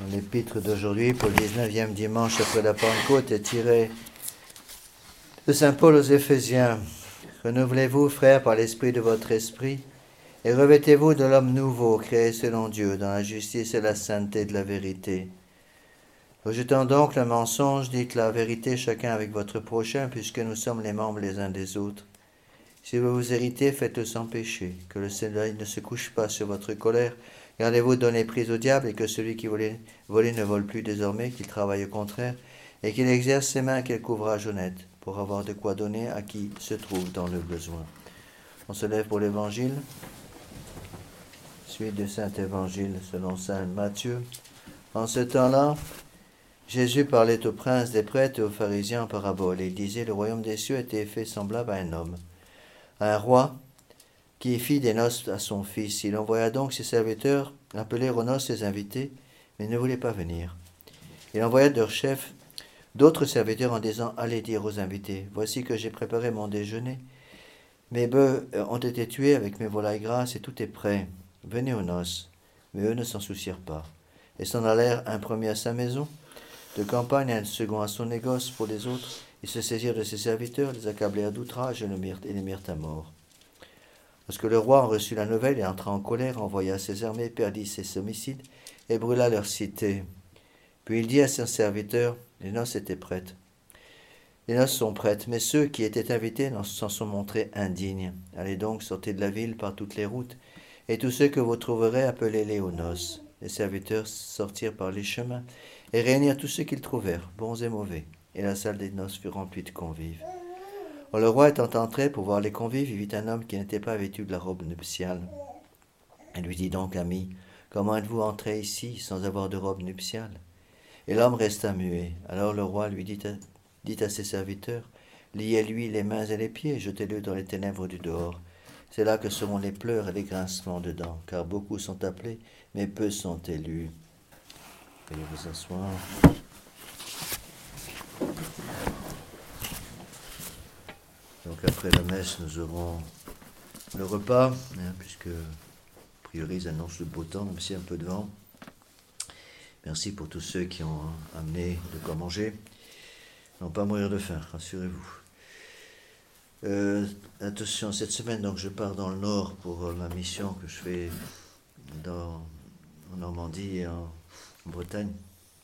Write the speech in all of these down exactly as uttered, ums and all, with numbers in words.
L'épître d'aujourd'hui, pour le dix-neuvième dimanche après la Pentecôte, est tiré de saint Paul aux Éphésiens. Renouvelez-vous, frères, par l'esprit de votre esprit, et revêtez-vous de l'homme nouveau, créé selon Dieu, dans la justice et la sainteté de la vérité. Rejetant donc le mensonge, dites la vérité chacun avec votre prochain, puisque nous sommes les membres les uns des autres. Si vous vous héritez, faites-le sans péché, que le soleil ne se couche pas sur votre colère. Gardez-vous de donner prise au diable, et que celui qui voulait voler ne vole plus désormais, qu'il travaille au contraire, et qu'il exerce ses mains quel couvrage honnête, pour avoir de quoi donner à qui se trouve dans le besoin. On se lève pour l'Évangile. Suite du Saint-Évangile selon saint Matthieu. En ce temps-là, Jésus parlait aux princes des prêtres et aux pharisiens en parabole, et il disait, le royaume des cieux était fait semblable à un homme, à un roi, qui fit des noces à son fils. Il envoya donc ses serviteurs appeler aux noces ses invités, mais ils ne voulaient pas venir. Il envoya de leur chef d'autres serviteurs en disant, allez dire aux invités, voici que j'ai préparé mon déjeuner. Mes bœufs ont été tués avec mes volailles grasses et tout est prêt. Venez aux noces. Mais eux ne s'en soucièrent pas. Et s'en allèrent un premier à sa maison, de campagne, un second à son négoce. Pour les autres, ils se saisirent de ses serviteurs, les accablèrent d'outrage et les mirent à mort. Lorsque le roi en reçut la nouvelle et entra en colère, envoya ses armées, perdit ses homicides et brûla leur cité. Puis il dit à ses serviteurs, les noces étaient prêtes. Les noces sont prêtes, mais ceux qui étaient invités s'en sont montrés indignes. Allez donc, sortez de la ville par toutes les routes, et tous ceux que vous trouverez, appelez-les aux noces. Les serviteurs sortirent par les chemins et réunirent tous ceux qu'ils trouvèrent, bons et mauvais, et la salle des noces fut remplie de convives. Or, le roi étant entré pour voir les convives, il vit un homme qui n'était pas vêtu de la robe nuptiale. Il lui dit donc, ami, comment êtes-vous entré ici sans avoir de robe nuptiale? Et l'homme resta muet. Alors le roi lui dit à, dit à ses serviteurs, liez-lui les mains et les pieds, jetez-le dans les ténèbres du dehors. C'est là que seront les pleurs et les grincements de dents, car beaucoup sont appelés, mais peu sont élus. Veuillez vous asseoir. Donc après la messe, nous aurons le repas, hein, puisque a priori ils annoncent le beau temps, même si un peu de vent. Merci pour tous ceux qui ont amené de quoi manger. Ils n'ont pas mourir de faim, rassurez-vous. Euh, attention, cette semaine, donc, je pars dans le nord pour la mission que je fais dans, en Normandie et en, en Bretagne.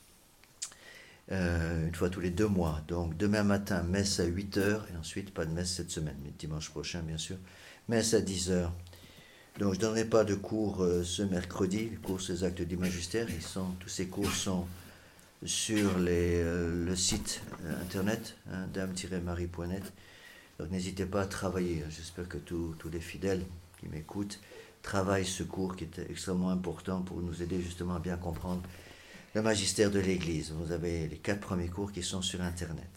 Euh, une fois tous les deux mois. Donc demain matin, messe à huit heures, et ensuite pas de messe cette semaine, mais dimanche prochain bien sûr, messe à dix heures. Donc je ne donnerai pas de cours euh, ce mercredi, les cours ces actes du magistère, ils sont, tous ces cours sont sur les, euh, le site euh, internet, hein, dame tiret marie point net. Donc n'hésitez pas à travailler, j'espère que tous les fidèles qui m'écoutent travaillent ce cours qui est extrêmement important pour nous aider justement à bien comprendre le magistère de l'Église. Vous avez les quatre premiers cours qui sont sur Internet.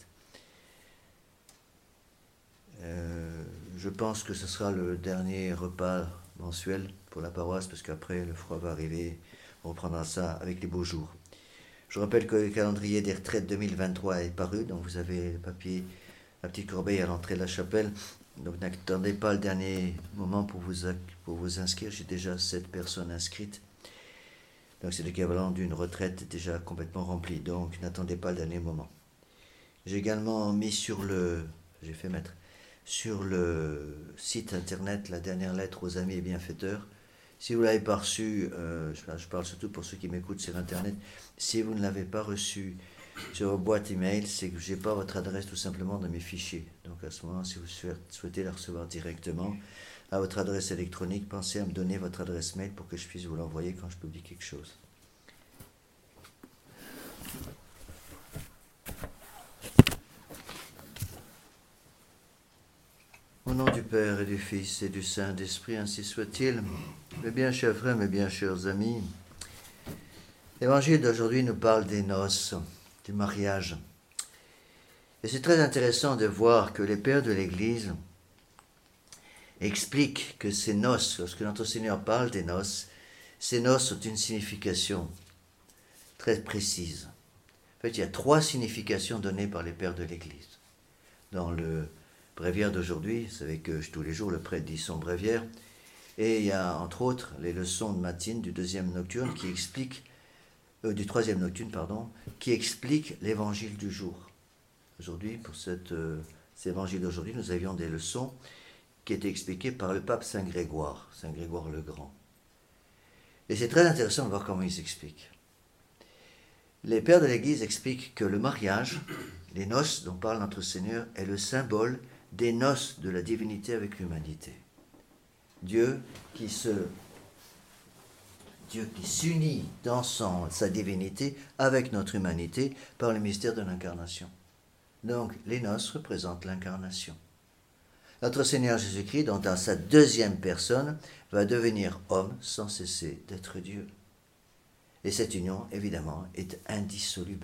Euh, je pense que ce sera le dernier repas mensuel pour la paroisse, parce qu'après le froid va arriver, on reprendra ça avec les beaux jours. Je rappelle que le calendrier des retraites deux mille vingt-trois est paru, donc vous avez le papier, la petite corbeille à l'entrée de la chapelle. Donc n'attendez pas le dernier moment pour vous, pour vous inscrire. J'ai déjà sept personnes inscrites. Donc c'est l'équivalent d'une retraite déjà complètement remplie, donc n'attendez pas le dernier moment. J'ai également mis sur le, j'ai fait mettre, sur le site internet la dernière lettre aux amis et bienfaiteurs. Si vous ne l'avez pas reçue, euh, je parle surtout pour ceux qui m'écoutent sur internet, si vous ne l'avez pas reçue sur vos boîtes email, c'est que je n'ai pas votre adresse tout simplement dans mes fichiers. Donc à ce moment, si vous souhaitez la recevoir directement, à votre adresse électronique, pensez à me donner votre adresse mail pour que je puisse vous l'envoyer quand je publie quelque chose. Au nom du Père et du Fils et du Saint-Esprit, ainsi soit-il. Mes bien chers frères, mes bien chers amis, l'Évangile d'aujourd'hui nous parle des noces, du mariage. Et c'est très intéressant de voir que les pères de l'Église explique que ces noces, lorsque notre Seigneur parle des noces, ces noces ont une signification très précise. En fait, il y a trois significations données par les pères de l'Église. Dans le bréviaire d'aujourd'hui, vous savez que tous les jours le prêtre dit son bréviaire, et il y a entre autres les leçons de matine du deuxième nocturne qui expliquent euh, du troisième nocturne, pardon, qui explique l'évangile du jour. Aujourd'hui, pour cette, euh, cet évangile d'aujourd'hui, nous avions des leçons qui étaient expliquées par le pape Saint Grégoire, Saint Grégoire le Grand. Et c'est très intéressant de voir comment ils expliquent. Les pères de l'Église expliquent que le mariage, les noces dont parle notre Seigneur, est le symbole des noces de la divinité avec l'humanité. Dieu qui se, Dieu qui s'unit dans son, sa divinité avec notre humanité par le mystère de l'incarnation. Donc, les noces représentent l'incarnation. Notre Seigneur Jésus-Christ, dont dans sa deuxième personne, va devenir homme sans cesser d'être Dieu. Et cette union, évidemment, est indissoluble.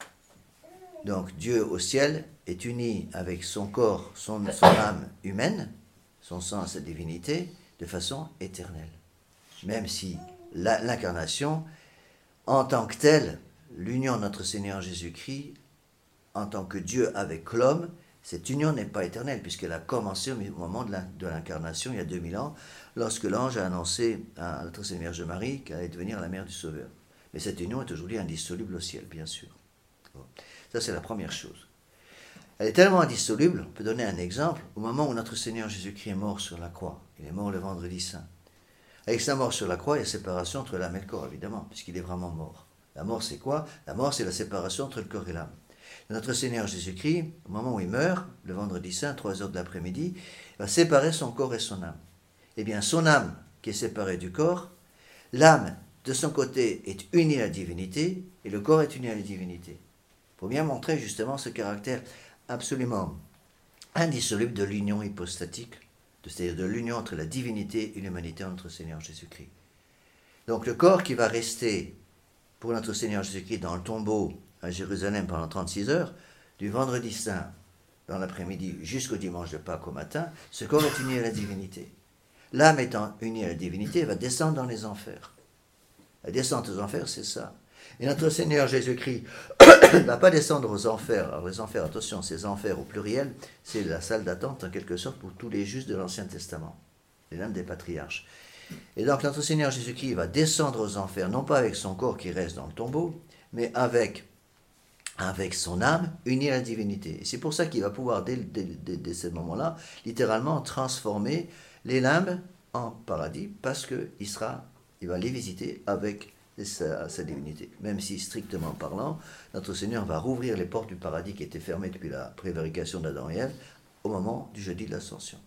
Donc Dieu au ciel est uni avec son corps, son, son âme humaine, son sang, sa divinité, de façon éternelle. Même si la, l'incarnation, en tant que telle, l'union de notre Seigneur Jésus-Christ, en tant que Dieu avec l'homme, cette union n'est pas éternelle, puisqu'elle a commencé au moment de, la, de l'incarnation, il y a deux mille ans, lorsque l'ange a annoncé à notre Seigneur Vierge Marie qu'elle allait devenir la mère du Sauveur. Mais cette union est aujourd'hui indissoluble au ciel, bien sûr. Bon. Ça, c'est la première chose. Elle est tellement indissoluble, on peut donner un exemple, au moment où notre Seigneur Jésus-Christ est mort sur la croix. Il est mort le vendredi saint. Avec sa mort sur la croix, il y a séparation entre l'âme et le corps, évidemment, puisqu'il est vraiment mort. La mort, c'est quoi? La mort, c'est la séparation entre le corps et l'âme. Notre Seigneur Jésus-Christ, au moment où il meurt, le vendredi saint, trois heures de l'après-midi, va séparer son corps et son âme. Eh bien, son âme, qui est séparée du corps, l'âme, de son côté, est unie à la divinité, et le corps est uni à la divinité. Pour bien montrer justement ce caractère absolument indissoluble de l'union hypostatique, c'est-à-dire de l'union entre la divinité et l'humanité en notre Seigneur Jésus-Christ. Donc le corps qui va rester pour notre Seigneur Jésus-Christ dans le tombeau à Jérusalem pendant trente-six heures, du vendredi saint dans l'après-midi jusqu'au dimanche de Pâques au matin, ce corps est uni à la divinité. L'âme étant unie à la divinité, va descendre dans les enfers. La descente aux enfers, c'est ça. Et notre Seigneur Jésus-Christ ne va pas descendre aux enfers. Alors les enfers, attention, ces enfers au pluriel, c'est la salle d'attente en quelque sorte pour tous les justes de l'Ancien Testament, les lames des patriarches. Et donc notre Seigneur Jésus-Christ va descendre aux enfers, non pas avec son corps qui reste dans le tombeau, mais avec, avec son âme unie à la divinité. Et c'est pour ça qu'il va pouvoir, dès, dès, dès, dès ce moment-là, littéralement transformer les limbes en paradis, parce qu'il sera, il va les visiter avec Sa, sa divinité. Même si, strictement parlant, notre Seigneur va rouvrir les portes du paradis qui étaient fermées depuis la prévarication d'Adam et Ève au moment du jeudi de l'Ascension.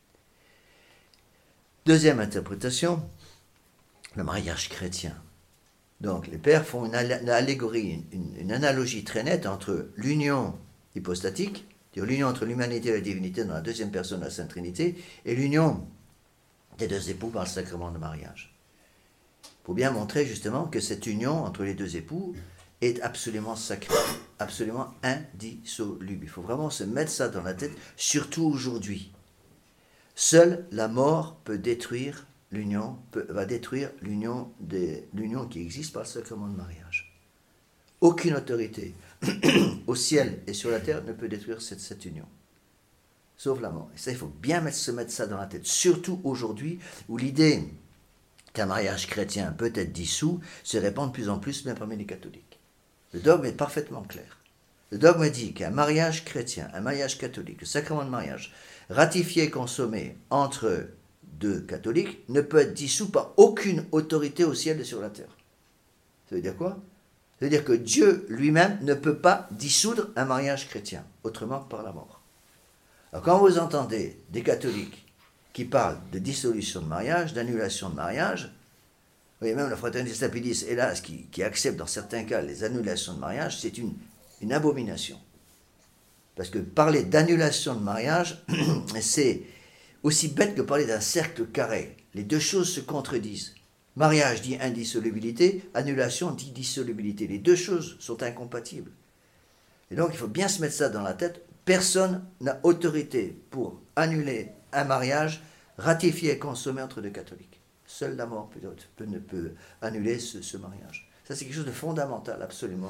Deuxième interprétation, le mariage chrétien. Donc les pères font une, une allégorie, une, une analogie très nette entre l'union hypostatique, c'est-à-dire l'union entre l'humanité et la divinité dans la deuxième personne de la Sainte Trinité, et l'union des deux époux par le sacrement de mariage. Pour bien montrer justement que cette union entre les deux époux est absolument sacrée, absolument indissoluble. Il faut vraiment se mettre ça dans la tête, surtout aujourd'hui. Seule la mort peut détruire l'union, peut, va détruire l'union, des, l'union qui existe par le sacrement de mariage. Aucune autorité au ciel et sur la terre ne peut détruire cette, cette union, sauf la mort. Et ça, il faut bien mettre, se mettre ça dans la tête, surtout aujourd'hui où l'idée qu'un mariage chrétien peut être dissous se répand de plus en plus, même parmi les catholiques. Le dogme est parfaitement clair. Le dogme dit qu'un mariage chrétien, un mariage catholique, le sacrement de mariage, ratifié et consommé entre deux catholiques, ne peut être dissous par aucune autorité au ciel et sur la terre. Ça veut dire quoi? Ça veut dire que Dieu lui-même ne peut pas dissoudre un mariage chrétien, autrement que par la mort. Alors quand vous entendez des catholiques qui parle de dissolution de mariage, d'annulation de mariage, vous voyez, même la Fraternité Stabilis, hélas, qui, qui accepte dans certains cas les annulations de mariage, c'est une, une abomination. Parce que parler d'annulation de mariage, c'est aussi bête que parler d'un cercle carré. Les deux choses se contredisent. Mariage dit indissolubilité, annulation dit dissolubilité. Les deux choses sont incompatibles. Et donc il faut bien se mettre ça dans la tête. Personne n'a autorité pour annuler un mariage ratifié et consommé entre deux catholiques. Seule la mort peut, peut, ne peut annuler ce, ce mariage. Ça, c'est quelque chose de fondamental, absolument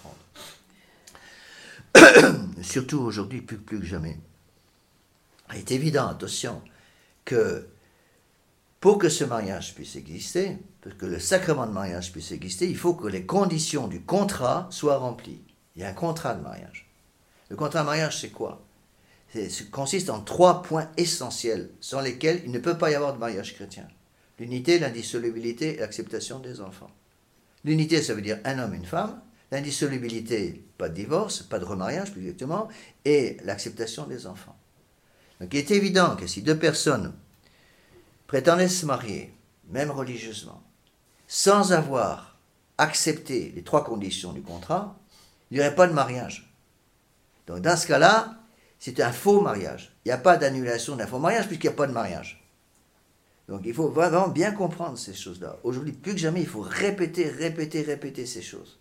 à comprendre. Surtout aujourd'hui, plus, plus que jamais. Il est évident, attention, que pour que ce mariage puisse exister, pour que le sacrement de mariage puisse exister, il faut que les conditions du contrat soient remplies. Il y a un contrat de mariage. Le contrat de mariage, c'est quoi? Ça consiste en trois points essentiels sans lesquels il ne peut pas y avoir de mariage chrétien. L'unité, l'indissolubilité et l'acceptation des enfants. L'unité, ça veut dire un homme et une femme. L'indissolubilité, pas de divorce, pas de remariage plus exactement, et l'acceptation des enfants. Donc il est évident que si deux personnes prétendaient se marier, même religieusement, sans avoir accepté les trois conditions du contrat, il n'y aurait pas de mariage. Donc dans ce cas-là, c'est un faux mariage. Il n'y a pas d'annulation d'un faux mariage puisqu'il n'y a pas de mariage. Donc il faut vraiment bien comprendre ces choses-là. Aujourd'hui, plus que jamais, il faut répéter, répéter, répéter ces choses.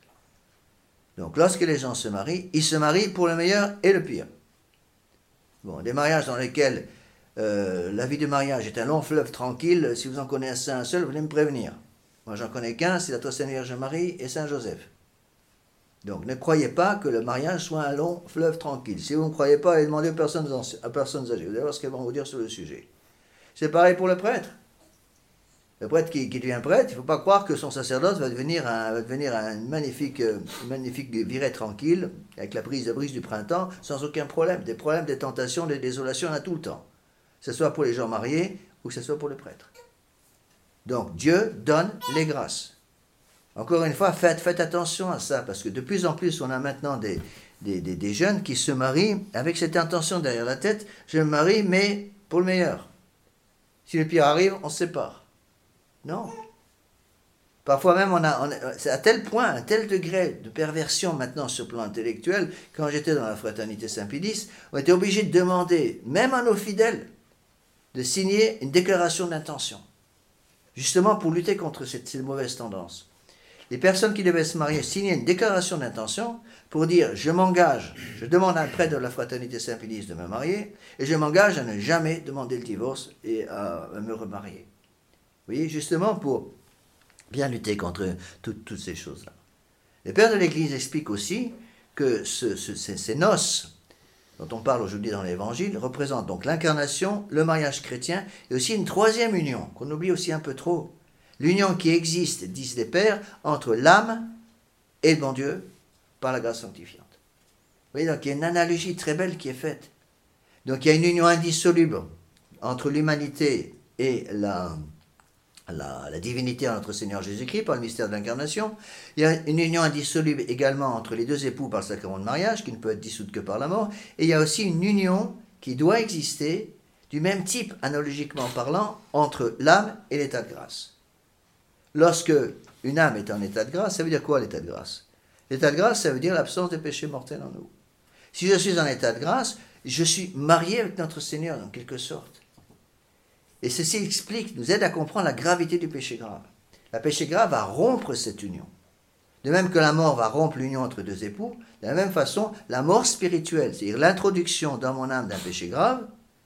Donc lorsque les gens se marient, ils se marient pour le meilleur et le pire. Bon, des mariages dans lesquels euh, la vie de mariage est un long fleuve tranquille, si vous en connaissez un seul, vous venez me prévenir. Moi j'en connais qu'un, c'est la Très Sainte Vierge Marie et Saint Joseph. Donc ne croyez pas que le mariage soit un long fleuve tranquille. Si vous ne croyez pas, allez demander aux personnes, à personnes âgées. Vous allez voir ce qu'elles vont vous dire sur le sujet. C'est pareil pour le prêtre. Le prêtre qui, qui devient prêtre, il ne faut pas croire que son sacerdoce va devenir un, va devenir un magnifique, une magnifique virée tranquille, avec la brise de brise du printemps, sans aucun problème. Des problèmes, des tentations, des désolations, il y en a tout le temps. Que ce soit pour les gens mariés ou que ce soit pour les prêtres. Donc Dieu donne les grâces. Encore une fois, faites, faites attention à ça, parce que de plus en plus, on a maintenant des, des, des, des jeunes qui se marient avec cette intention derrière la tête, je me marie, mais pour le meilleur. Si le pire arrive, on se sépare. Non. Parfois même, on a, on a, c'est à tel point, à tel degré de perversion maintenant sur le plan intellectuel, quand j'étais dans la fraternité Saint-Pédis, on était obligé de demander, même à nos fidèles, de signer une déclaration d'intention, justement pour lutter contre cette, cette mauvaise tendance. Les personnes qui devaient se marier signaient une déclaration d'intention pour dire « je m'engage, je demande à un prêtre de la fraternité Saint-Pédis de me marier, et je m'engage à ne jamais demander le divorce et à, à me remarier ». Vous voyez, justement pour bien lutter contre tout, toutes ces choses-là. Les pères de l'Église expliquent aussi que ce, ce, ces, ces noces dont on parle aujourd'hui dans l'Évangile représentent donc l'incarnation, le mariage chrétien et aussi une troisième union, qu'on oublie aussi un peu trop. L'union qui existe, disent les pères, entre l'âme et le bon Dieu par la grâce sanctifiante. Vous voyez, donc il y a une analogie très belle qui est faite. Donc il y a une union indissoluble entre l'humanité et la... La, la divinité en notre Seigneur Jésus-Christ par le mystère de l'incarnation. Il y a une union indissoluble également entre les deux époux par le sacrement de mariage, qui ne peut être dissoute que par la mort. Et il y a aussi une union qui doit exister, du même type, analogiquement parlant, entre l'âme et l'état de grâce. Lorsque une âme est en état de grâce, ça veut dire quoi l'état de grâce? L'état de grâce, ça veut dire l'absence de péché mortel en nous. Si je suis en état de grâce, je suis marié avec notre Seigneur, en quelque sorte. Et ceci explique, nous aide à comprendre la gravité du péché grave. Le péché grave va rompre cette union. De même que la mort va rompre l'union entre deux époux, de la même façon, la mort spirituelle, c'est-à-dire l'introduction dans mon âme d'un péché grave,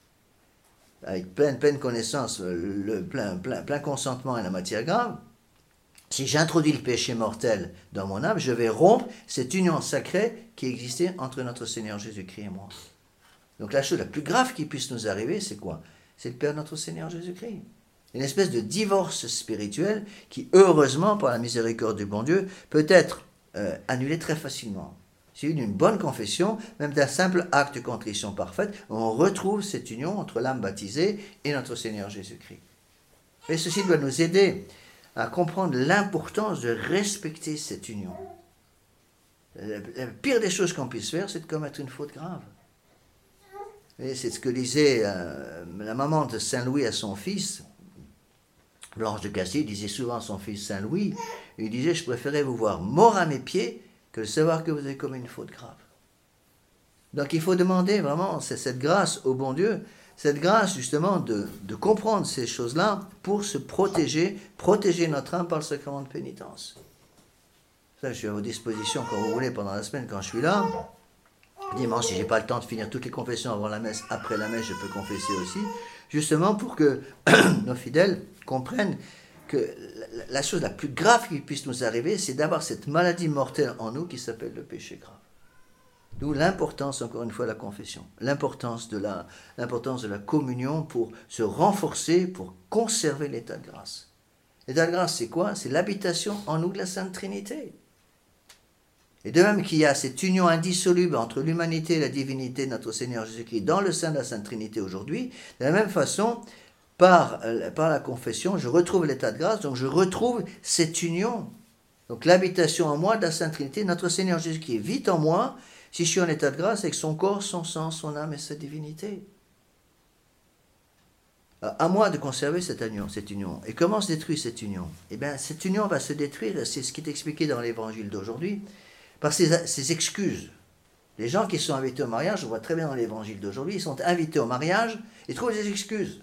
avec pleine, pleine connaissance, le plein, plein, plein consentement et la matière grave, si j'introduis le péché mortel dans mon âme, je vais rompre cette union sacrée qui existait entre notre Seigneur Jésus-Christ et moi. Donc la chose la plus grave qui puisse nous arriver, c'est quoi? C'est le Père de notre Seigneur Jésus-Christ. Une espèce de divorce spirituel qui, heureusement, par la miséricorde du bon Dieu, peut être euh, annulé très facilement. C'est d'une bonne confession, même d'un simple acte de contrition parfaite, on retrouve cette union entre l'âme baptisée et notre Seigneur Jésus-Christ. Et ceci doit nous aider à comprendre l'importance de respecter cette union. La, la pire des choses qu'on puisse faire, c'est de commettre une faute grave. Et c'est ce que disait euh, la maman de Saint Louis à son fils. Blanche de Castille disait souvent à son fils Saint Louis, il disait, je préférais vous voir mort à mes pieds que de savoir que vous avez commis une faute grave. Donc il faut demander vraiment cette grâce au bon Dieu, cette grâce justement de, de comprendre ces choses-là pour se protéger, protéger notre âme par le sacrement de pénitence. Ça, je suis à vos dispositions quand vous voulez pendant la semaine quand je suis là. Dimanche, si je n'ai pas le temps de finir toutes les confessions avant la messe, après la messe, je peux confesser aussi, justement pour que nos fidèles comprennent que la, la chose la plus grave qui puisse nous arriver, c'est d'avoir cette maladie mortelle en nous qui s'appelle le péché grave. D'où l'importance, encore une fois, de la confession, l'importance de la, l'importance de la communion pour se renforcer, pour conserver l'état de grâce. L'état de grâce, c'est quoi? C'est l'habitation en nous de la Sainte Trinité. Et de même qu'il y a cette union indissoluble entre l'humanité et la divinité de notre Seigneur Jésus-Christ dans le sein de la Sainte Trinité aujourd'hui, de la même façon, par, par la confession, je retrouve l'état de grâce, donc je retrouve cette union. Donc l'habitation en moi de la Sainte Trinité, notre Seigneur Jésus-Christ vit en moi, si je suis en état de grâce, avec son corps, son sang, son âme et sa divinité. À moi de conserver cette union, cette union. Et comment se détruit cette union? Eh bien, cette union va se détruire, c'est ce qui est expliqué dans l'évangile d'aujourd'hui, par ces, ces excuses. Les gens qui sont invités au mariage, on voit très bien dans l'évangile d'aujourd'hui, ils sont invités au mariage et trouvent des excuses.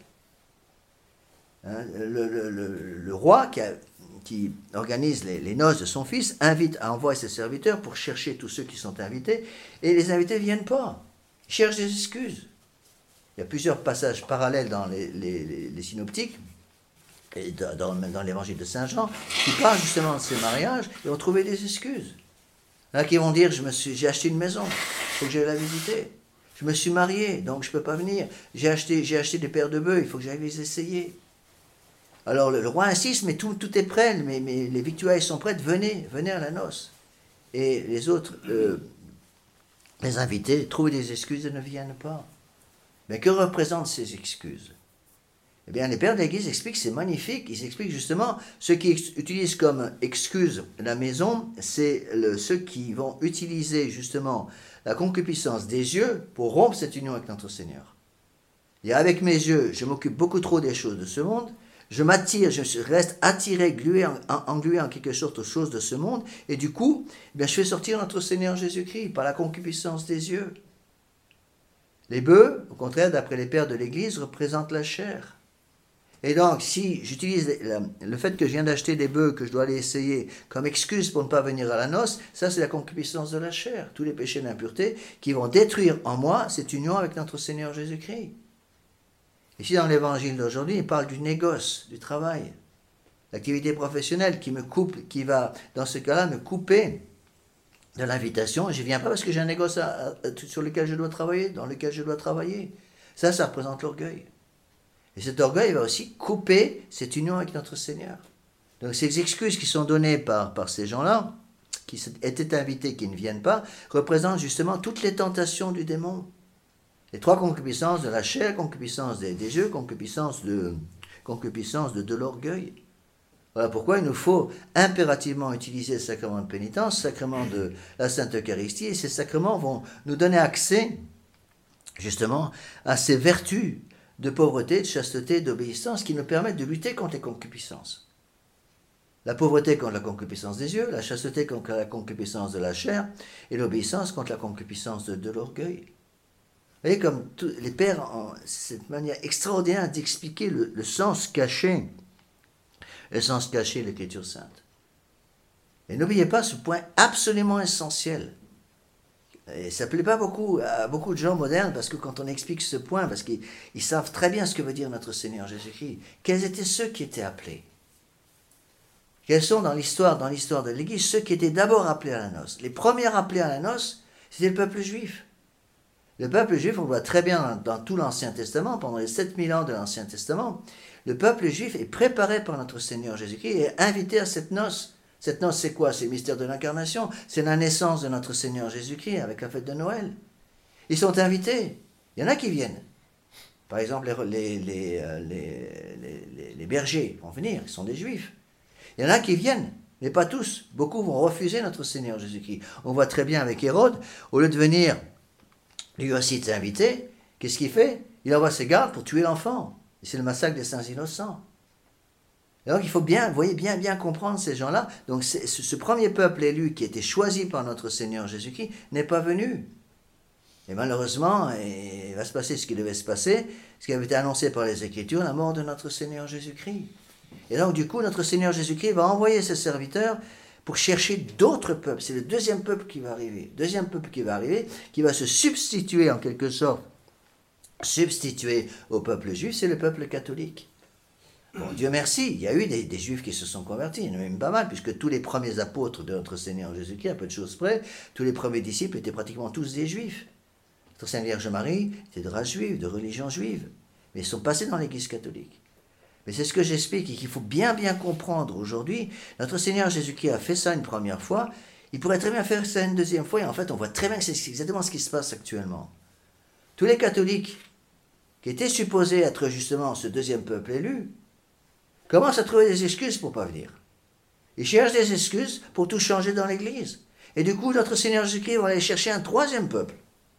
Hein, le, le, le, le roi qui, a, qui organise les, les noces de son fils invite, envoie ses serviteurs pour chercher tous ceux qui sont invités, et les invités ne viennent pas. Ils cherchent des excuses. Il y a plusieurs passages parallèles dans les, les, les, les synoptiques, et dans, dans, dans l'évangile de Saint Jean, qui parlent justement de ces mariages, et ont trouvé des excuses. Il y en a qui vont dire, je me suis, j'ai acheté une maison, il faut que j'aille la visiter. Je me suis marié, donc je ne peux pas venir. J'ai acheté, j'ai acheté des paires de bœufs, il faut que j'aille les essayer. Alors le, le roi insiste, mais tout, tout est prêt, mais, mais les victuailles sont prêtes, venez, venez à la noce. Et les autres, euh, les invités, trouvent des excuses et ne viennent pas. Mais que représentent ces excuses? Eh bien, les pères de l'Église expliquent, c'est magnifique, ils expliquent justement, ceux qui ex- utilisent comme excuse la maison, c'est le, ceux qui vont utiliser justement la concupiscence des yeux pour rompre cette union avec notre Seigneur. Et avec mes yeux, je m'occupe beaucoup trop des choses de ce monde, je m'attire, je reste attiré, glué, en, englué en quelque sorte aux choses de ce monde, et du coup, eh bien, je fais sortir notre Seigneur Jésus-Christ par la concupiscence des yeux. Les bœufs, au contraire, d'après les pères de l'Église, représentent la chair. Et donc, si j'utilise le fait que je viens d'acheter des bœufs, que je dois aller essayer comme excuse pour ne pas venir à la noce, ça c'est la concupiscence de la chair, tous les péchés d'impureté qui vont détruire en moi cette union avec notre Seigneur Jésus-Christ. Ici, dans l'évangile d'aujourd'hui, il parle du négoce, du travail, l'activité professionnelle qui me coupe, qui va, dans ce cas-là, me couper de l'invitation. Je ne viens pas parce que j'ai un négoce à, à, sur lequel je dois travailler, dans lequel je dois travailler. Ça, ça représente l'orgueil. Et cet orgueil va aussi couper cette union avec notre Seigneur. Donc ces excuses qui sont données par, par ces gens-là, qui étaient invités, qui ne viennent pas, représentent justement toutes les tentations du démon. Les trois concupiscences de la chair, concupiscence des, des yeux, concupiscence de, concupiscence de, de l'orgueil. Voilà pourquoi il nous faut impérativement utiliser le sacrement de pénitence, le sacrement de la Sainte Eucharistie, et ces sacrements vont nous donner accès justement à ces vertus de pauvreté, de chasteté, d'obéissance qui nous permettent de lutter contre les concupiscences. La pauvreté contre la concupiscence des yeux, la chasteté contre la concupiscence de la chair, et l'obéissance contre la concupiscence de, de l'orgueil. Vous voyez comme tout, les pères ont cette manière extraordinaire d'expliquer le, le sens caché, le sens caché de l'Écriture sainte. Et n'oubliez pas ce point absolument essentiel. Et ça ne plaît pas beaucoup à beaucoup de gens modernes, parce que quand on explique ce point, parce qu'ils ils savent très bien ce que veut dire notre Seigneur Jésus-Christ, quels étaient ceux qui étaient appelés? Quels sont dans l'histoire, dans l'histoire de l'Église, ceux qui étaient d'abord appelés à la noce? Les premiers appelés à la noce, c'était le peuple juif. Le peuple juif, on le voit très bien dans, dans tout l'Ancien Testament, pendant les sept mille ans de l'Ancien Testament, le peuple juif est préparé par notre Seigneur Jésus-Christ et est invité à cette noce. Cette noce, c'est quoi? C'est le mystère de l'incarnation. C'est la naissance de notre Seigneur Jésus-Christ avec la fête de Noël. Ils sont invités. Il y en a qui viennent. Par exemple, les, les, les, les, les, les bergers vont venir, ils sont des juifs. Il y en a qui viennent, mais pas tous. Beaucoup vont refuser notre Seigneur Jésus-Christ. On voit très bien avec Hérode, au lieu de venir, lui aussi est invité, qu'est-ce qu'il fait? Il envoie ses gardes pour tuer l'enfant. Et c'est le massacre des saints innocents. Et donc il faut bien, vous voyez, bien, bien comprendre ces gens-là. Donc ce, ce premier peuple élu qui était choisi par notre Seigneur Jésus-Christ n'est pas venu. Et malheureusement, il va se passer ce qui devait se passer, ce qui avait été annoncé par les Écritures, la mort de notre Seigneur Jésus-Christ. Et donc du coup, notre Seigneur Jésus-Christ va envoyer ses serviteurs pour chercher d'autres peuples. C'est le deuxième peuple qui va arriver. Deuxième peuple qui va arriver, qui va se substituer en quelque sorte, substituer au peuple juif, c'est le peuple catholique. Bon, Dieu merci, il y a eu des, des Juifs qui se sont convertis, il y en a même pas mal, puisque tous les premiers apôtres de notre Seigneur Jésus-Christ, à peu de choses près, tous les premiers disciples étaient pratiquement tous des Juifs. Notre Sainte Vierge Marie était de race juive, de religion juive, mais ils sont passés dans l'Église catholique. Mais c'est ce que j'explique et qu'il faut bien bien comprendre aujourd'hui. Notre Seigneur Jésus-Christ a fait ça une première fois, il pourrait très bien faire ça une deuxième fois, et en fait on voit très bien que c'est exactement ce qui se passe actuellement. Tous les catholiques qui étaient supposés être justement ce deuxième peuple élu, commencent à trouver des excuses pour ne pas venir. Ils cherchent des excuses pour tout changer dans l'Église. Et du coup, notre Seigneur Jésus-Christ va aller chercher un troisième peuple.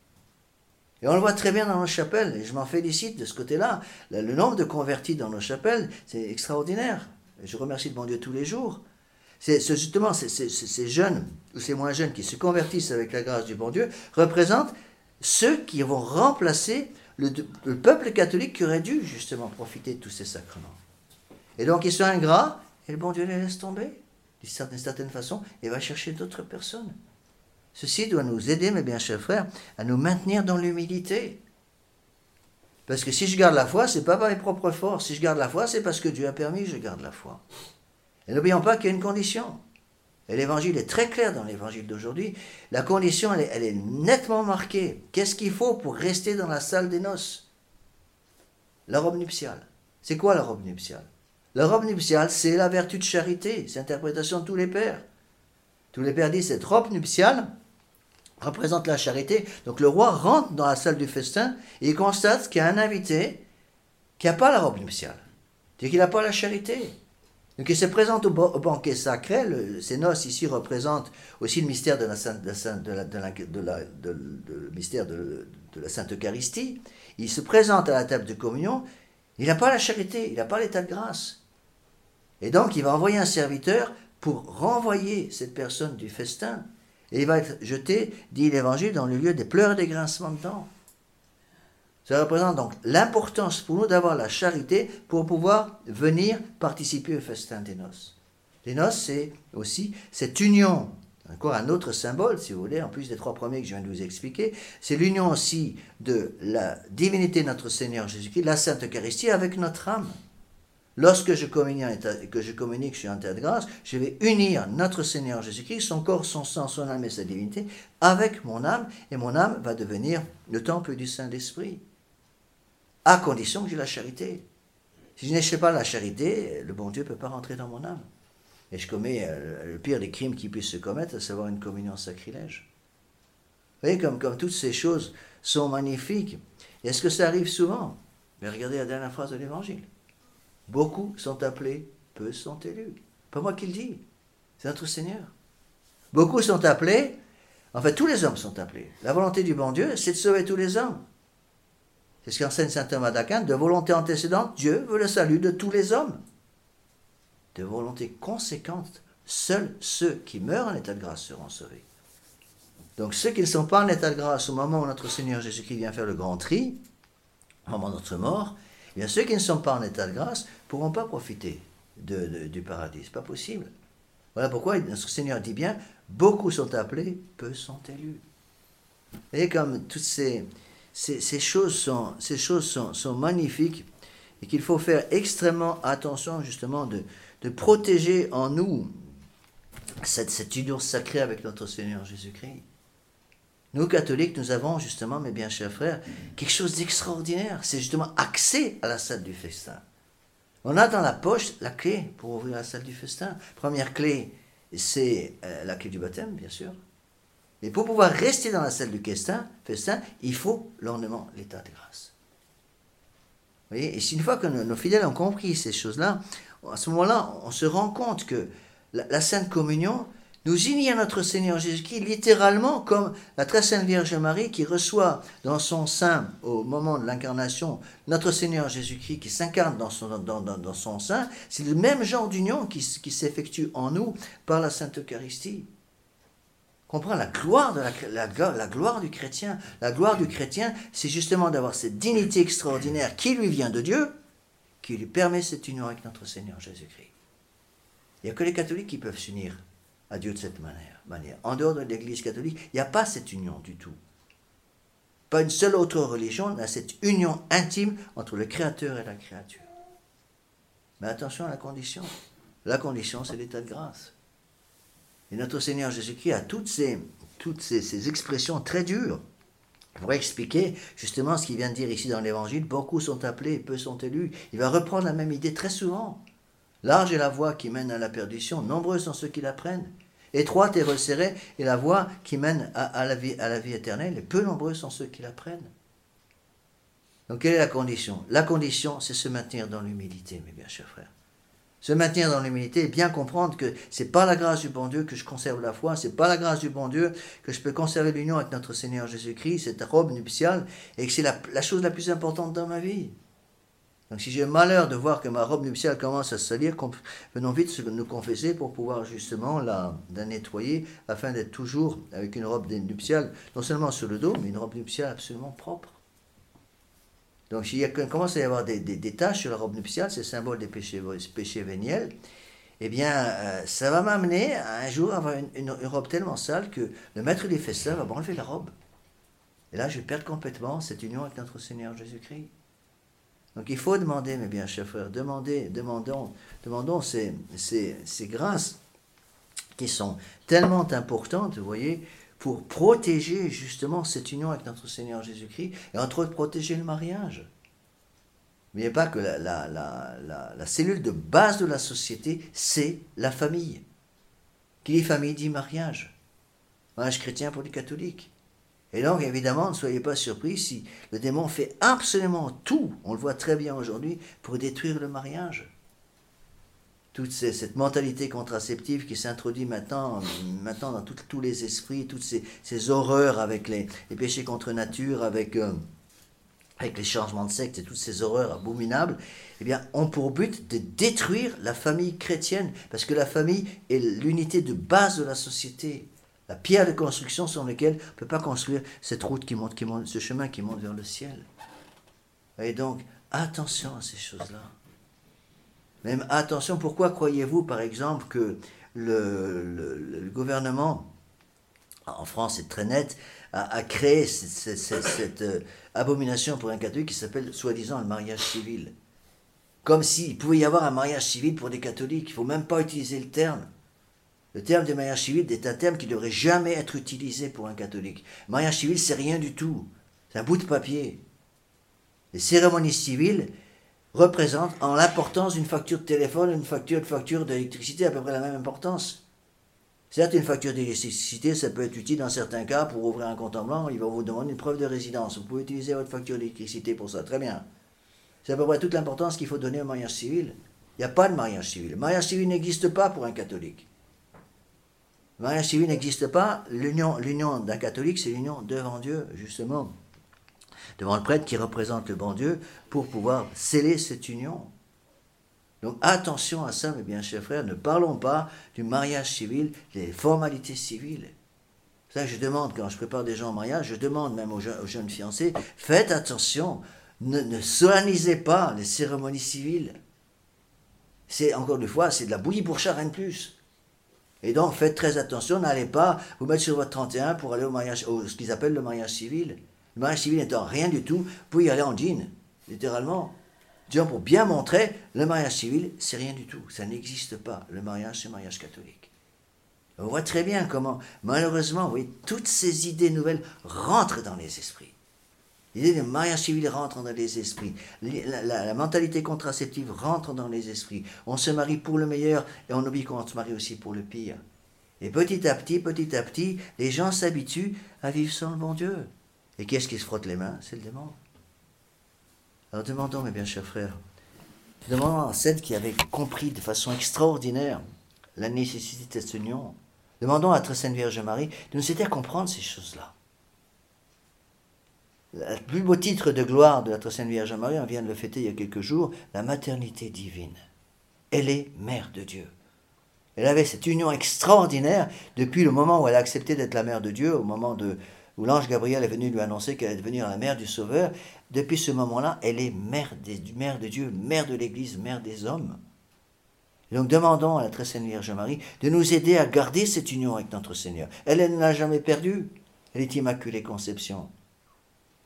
Et on le voit très bien dans nos chapelles, et je m'en félicite de ce côté-là. Le nombre de convertis dans nos chapelles, c'est extraordinaire. Et je remercie le bon Dieu tous les jours. C'est justement ces, ces, ces jeunes, ou ces moins jeunes, qui se convertissent avec la grâce du bon Dieu, représentent ceux qui vont remplacer le, le peuple catholique qui aurait dû justement profiter de tous ces sacrements. Et donc ils sont ingrats, et le bon Dieu les laisse tomber, d'une certaine, certaine façon, et va chercher d'autres personnes. Ceci doit nous aider, mes bien chers frères, à nous maintenir dans l'humilité. Parce que si je garde la foi, ce n'est pas par mes propres forces. Si je garde la foi, c'est parce que Dieu a permis que je garde la foi. Et n'oublions pas qu'il y a une condition. Et l'évangile est très clair dans l'évangile d'aujourd'hui. La condition, elle est, elle est nettement marquée. Qu'est-ce qu'il faut pour rester dans la salle des noces? La robe nuptiale. C'est quoi la robe nuptiale? La robe nuptiale, c'est la vertu de charité. C'est l'interprétation de tous les pères. Tous les pères disent cette robe nuptiale représente la charité. Donc le roi rentre dans la salle du festin et il constate qu'il y a un invité qui n'a pas la robe nuptiale. C'est qu'il n'a pas la charité. Donc il se présente au, au banquet sacré. Le, ces noces ici représentent aussi le mystère de la Sainte, de la, de la, de la, de la, de, de, le mystère de, de la Sainte Eucharistie. Il se présente à la table de communion. Il n'a pas la charité, il n'a pas l'état de grâce. Et donc il va envoyer un serviteur pour renvoyer cette personne du festin. Et il va être jeté, dit l'Évangile, dans le lieu des pleurs et des grincements de dents. Ça représente donc l'importance pour nous d'avoir la charité pour pouvoir venir participer au festin des noces. Les noces, c'est aussi cette union, encore un autre symbole, si vous voulez, en plus des trois premiers que je viens de vous expliquer, c'est l'union aussi de la divinité de notre Seigneur Jésus-Christ, la Sainte Eucharistie, avec notre âme. Lorsque je communie, que je communique, je suis en état de grâce, je vais unir notre Seigneur Jésus-Christ, son corps, son sang, son âme et sa divinité, avec mon âme, et mon âme va devenir le temple du Saint-Esprit, à condition que j'ai la charité. Si je n'ai pas la charité, le bon Dieu ne peut pas rentrer dans mon âme. Et je commets le pire des crimes qui puissent se commettre, à savoir une communion sacrilège. Vous voyez, comme, comme toutes ces choses sont magnifiques. Et est-ce que ça arrive souvent? Mais regardez la dernière phrase de l'Évangile. Beaucoup sont appelés, peu sont élus. Pas moi qui le dis, c'est notre Seigneur. Beaucoup sont appelés, en fait tous les hommes sont appelés. La volonté du bon Dieu, c'est de sauver tous les hommes. C'est ce qu'enseigne saint Thomas d'Aquin, de volonté antécédente, Dieu veut le salut de tous les hommes. De volonté conséquente, seuls ceux qui meurent en état de grâce seront sauvés. Donc ceux qui ne sont pas en état de grâce au moment où notre Seigneur Jésus-Christ vient faire le grand tri, au moment de notre mort, eh bien, ceux qui ne sont pas en état de grâce ne pourront pas profiter de, de, du paradis. Ce n'est pas possible. Voilà pourquoi notre Seigneur dit bien, beaucoup sont appelés, peu sont élus. Vous voyez comme toutes ces, ces, ces choses, sont, ces choses sont, sont magnifiques et qu'il faut faire extrêmement attention justement de, de protéger en nous cette, cette union sacrée avec notre Seigneur Jésus-Christ. Nous, catholiques, nous avons justement, mes bien chers frères, quelque chose d'extraordinaire. C'est justement accès à la salle du festin. On a dans la poche la clé pour ouvrir la salle du festin. Première clé, c'est euh, la clé du baptême, bien sûr. Mais pour pouvoir rester dans la salle du festin, festin il faut l'ornement, l'état de grâce. Vous voyez, et si une fois que nos, nos fidèles ont compris ces choses-là, à ce moment-là, on se rend compte que la, la Sainte Communion nous unit à notre Seigneur Jésus-Christ littéralement comme la très sainte Vierge Marie qui reçoit dans son sein, au moment de l'incarnation, notre Seigneur Jésus-Christ qui s'incarne dans son, dans, dans, dans son sein. C'est le même genre d'union qui, qui s'effectue en nous par la Sainte Eucharistie. On comprend la gloire, de la, la, la gloire du chrétien. La gloire du chrétien, c'est justement d'avoir cette dignité extraordinaire qui lui vient de Dieu, qui lui permet cette union avec notre Seigneur Jésus-Christ. Il n'y a que les catholiques qui peuvent s'unir à Dieu de cette manière. manière. En dehors de l'Église catholique, il n'y a pas cette union du tout. Pas une seule autre religion n'a cette union intime entre le Créateur et la créature. Mais attention à la condition. La condition, c'est l'état de grâce. Et notre Seigneur Jésus-Christ a toutes ces, toutes ces, ces expressions très dures pour expliquer justement ce qu'il vient de dire ici dans l'Évangile. Beaucoup sont appelés, peu sont élus. Il va reprendre la même idée très souvent. Large est la voie qui mène à la perdition, nombreux sont ceux qui la prennent. Étroite et resserrée est la voie qui mène à, à, la vie, à la vie éternelle, et peu nombreux sont ceux qui la prennent. Donc quelle est la condition? La condition, c'est se maintenir dans l'humilité, mes bien chers frères. Se maintenir dans l'humilité et bien comprendre que c'est pas la grâce du bon Dieu que je conserve la foi, c'est pas la grâce du bon Dieu que je peux conserver l'union avec notre Seigneur Jésus-Christ, cette robe nuptiale, et que c'est la, la chose la plus importante dans ma vie. Donc si j'ai le malheur de voir que ma robe nuptiale commence à se salir, venons vite nous confesser pour pouvoir justement la, la nettoyer, afin d'être toujours avec une robe nuptiale, non seulement sur le dos, mais une robe nuptiale absolument propre. Donc s'il y a, commence à y avoir des, des, des taches sur la robe nuptiale, c'est le symbole des péchés, péchés véniels, eh bien euh, ça va m'amener à un jour à avoir une, une, une robe tellement sale que le maître des festins va m'enlever la robe. Et là je vais perdre complètement cette union avec notre Seigneur Jésus-Christ. Donc il faut demander, mes bien chers frères, demandez, demandons, demandons ces, ces, ces grâces qui sont tellement importantes, vous voyez, pour protéger justement cette union avec notre Seigneur Jésus-Christ, et entre autres protéger le mariage. N'oubliez pas que la, la, la, la, la cellule de base de la société, c'est la famille. Qui dit famille dit mariage. Mariage chrétien pour les catholiques. Et donc, évidemment, ne soyez pas surpris si le démon fait absolument tout, on le voit très bien aujourd'hui, pour détruire le mariage. Toute ces, cette mentalité contraceptive qui s'introduit maintenant, maintenant dans tout, tous les esprits, toutes ces, ces horreurs avec les, les péchés contre nature, avec, euh, avec les changements de sexe et toutes ces horreurs abominables, eh bien, ont pour but de détruire la famille chrétienne, parce que la famille est l'unité de base de la société. La pierre de construction sur laquelle on ne peut pas construire cette route qui monte, qui monte, ce chemin qui monte vers le ciel. Et donc, attention à ces choses-là. Même attention, pourquoi croyez-vous, par exemple, que le, le, le gouvernement, en France c'est très net, a, a créé cette, cette, cette euh, abomination pour un catholique qui s'appelle soi-disant le mariage civil. Comme s'il pouvait y avoir un mariage civil pour des catholiques. Il ne faut même pas utiliser le terme. Le terme de mariage civil est un terme qui ne devrait jamais être utilisé pour un catholique. Mariage civil, c'est rien du tout. C'est un bout de papier. Les cérémonies civiles représentent en l'importance d'une facture de téléphone, une facture de facture d'électricité à peu près la même importance. Certes, une facture d'électricité, ça peut être utile dans certains cas pour ouvrir un compte en blanc, ils vont vous demander une preuve de résidence. Vous pouvez utiliser votre facture d'électricité pour ça, très bien. C'est à peu près toute l'importance qu'il faut donner au mariage civil. Il n'y a pas de mariage civil. Le mariage civil n'existe pas pour un catholique. Le mariage civil n'existe pas. L'union, l'union d'un catholique, c'est l'union devant Dieu, justement. Devant le prêtre qui représente le bon Dieu, pour pouvoir sceller cette union. Donc attention à ça, mes bien chers frères, ne parlons pas du mariage civil, des formalités civiles. C'est ça que je demande quand je prépare des gens au mariage, je demande même aux, je, aux jeunes fiancés, faites attention, ne, ne solennisez pas les cérémonies civiles. C'est, encore une fois, c'est de la bouillie pour chat, rien de plus. Et donc faites très attention, n'allez pas vous mettre sur votre trente et un pour aller au mariage, au, ce qu'ils appellent le mariage civil. Le mariage civil n'étant rien du tout, vous pouvez y aller en jean, littéralement. Disons, pour bien montrer, le mariage civil, c'est rien du tout. Ça n'existe pas. Le mariage, c'est le mariage catholique. On voit très bien comment, malheureusement, vous voyez, toutes ces idées nouvelles rentrent dans les esprits. L'idée du mariage civil rentre dans les esprits. La, la, la mentalité contraceptive rentre dans les esprits. On se marie pour le meilleur et on oublie qu'on se marie aussi pour le pire. Et petit à petit, petit à petit, les gens s'habituent à vivre sans le bon Dieu. Et qui est-ce qui se frotte les mains? C'est le démon. Alors demandons, mes bien chers frères, demandons à celle qui avait compris de façon extraordinaire la nécessité de cette union, demandons à la très sainte Vierge Marie de nous aider à comprendre ces choses-là. Le plus beau titre de gloire de la très sainte Vierge Marie, on vient de le fêter il y a quelques jours, la maternité divine. Elle est mère de Dieu. Elle avait cette union extraordinaire depuis le moment où elle a accepté d'être la mère de Dieu, au moment de... où l'ange Gabriel est venu lui annoncer qu'elle allait devenir la mère du Sauveur. Depuis ce moment-là, elle est mère, des, mère de Dieu, mère de l'Église, mère des hommes. Et donc demandons à la très sainte Vierge Marie de nous aider à garder cette union avec notre Seigneur. Elle, elle ne l'a jamais perdue. Elle est Immaculée Conception.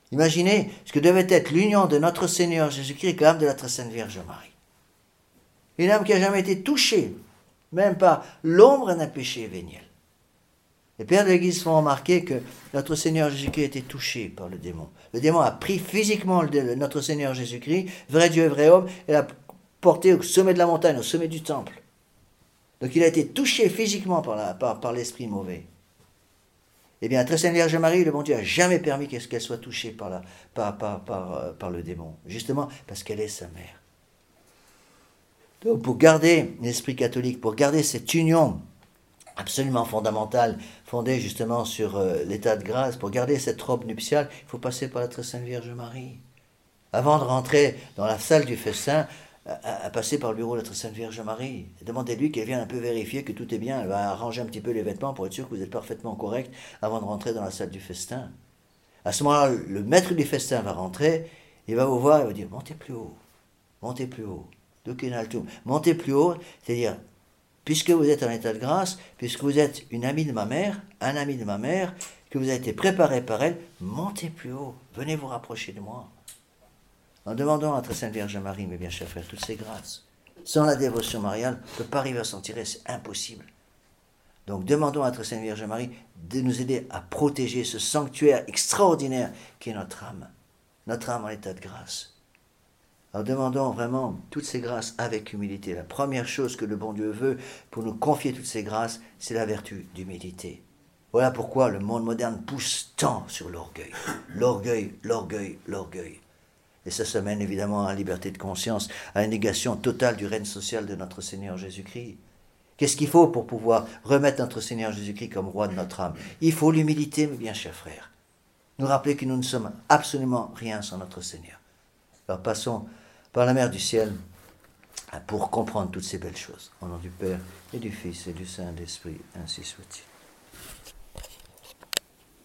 Imaginez ce que devait être l'union de notre Seigneur Jésus-Christ avec l'âme de la très sainte Vierge Marie. Une âme qui n'a jamais été touchée, même par l'ombre d'un péché véniel. Les pères de l'Église font remarquer que notre Seigneur Jésus-Christ a été touché par le démon. Le démon a pris physiquement le, notre Seigneur Jésus-Christ, vrai Dieu et vrai homme, et l'a porté au sommet de la montagne, au sommet du temple. Donc il a été touché physiquement par, la, par, par l'esprit mauvais. Eh bien, la très sainte Vierge Marie, le bon Dieu n'a jamais permis qu'elle soit touchée par, la, par, par, par, par le démon. Justement parce qu'elle est sa mère. Donc pour garder l'esprit catholique, pour garder cette union absolument fondamentale, fondée justement sur euh, l'état de grâce, pour garder cette robe nuptiale, il faut passer par la très sainte Vierge Marie. Avant de rentrer dans la salle du festin, à, à passer par le bureau de la très sainte Vierge Marie. Demandez-lui qu'elle vienne un peu vérifier que tout est bien. Elle va arranger un petit peu les vêtements pour être sûr que vous êtes parfaitement correct avant de rentrer dans la salle du festin. À ce moment-là, le maître du festin va rentrer, il va vous voir et va dire « Montez plus haut, montez plus haut, montez plus haut », c'est-à-dire puisque vous êtes en état de grâce, puisque vous êtes une amie de ma mère, un ami de ma mère, que vous avez été préparé par elle, montez plus haut, venez vous rapprocher de moi. En demandant à la très sainte Vierge Marie, mes bien chers frères, toutes ces grâces. Sans la dévotion mariale, on ne peut pas arriver à s'en tirer, c'est impossible. Donc demandons à la très sainte Vierge Marie de nous aider à protéger ce sanctuaire extraordinaire qui est notre âme, notre âme en état de grâce. Alors demandons vraiment toutes ces grâces avec humilité. La première chose que le bon Dieu veut pour nous confier toutes ces grâces, c'est la vertu d'humilité. Voilà pourquoi le monde moderne pousse tant sur l'orgueil. L'orgueil, l'orgueil, l'orgueil. Et ça se mène évidemment à la liberté de conscience, à la négation totale du règne social de notre Seigneur Jésus-Christ. Qu'est-ce qu'il faut pour pouvoir remettre notre Seigneur Jésus-Christ comme roi de notre âme? Il faut l'humilité, mes bien chers frères. Nous rappeler que nous ne sommes absolument rien sans notre Seigneur. Alors passons par la mer du ciel pour comprendre toutes ces belles choses. Au nom du Père et du Fils et du Saint-Esprit, ainsi soit-il.